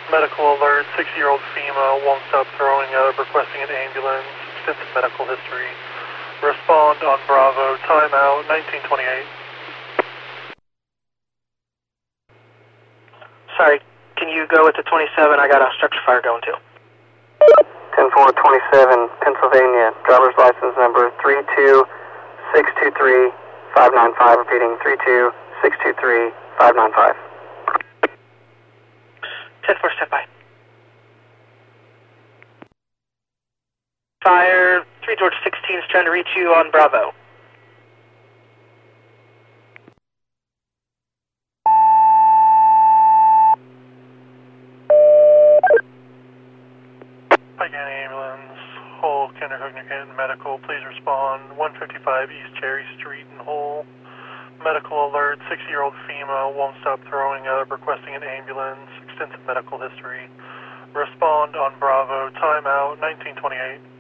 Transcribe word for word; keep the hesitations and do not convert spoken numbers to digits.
Medical alert, six-year-old female won't stop throwing up, requesting an ambulance, extensive medical history. Respond on Bravo, timeout nineteen twenty-eight. Sorry, can you go with the twenty-seven? I got a structure fire going too. ten four twenty-seven, Pennsylvania, driver's license number three two six two three five nine five, repeating three two six two three five nine five. ten four, step by. Fire, three George sixteen is trying to reach you on Bravo. Pike Ambulance, Hull, Kinderhook, Canton Medical, please respond. one fifty-five East Cherry Street in Hull. Medical alert, six-year-old female won't stop throwing up, requesting an ambulance, extensive medical history. Respond on Bravo, timeout nineteen twenty-eight.